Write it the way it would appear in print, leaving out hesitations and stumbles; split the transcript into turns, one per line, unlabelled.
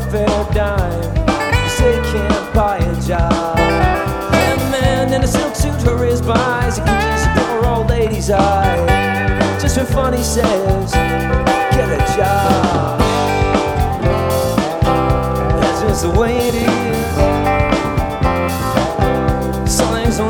welfare dime. You say he can't buy a job. And a man in a silk suit hurries by as he catches a poor old lady's eye. Just for fun, he says,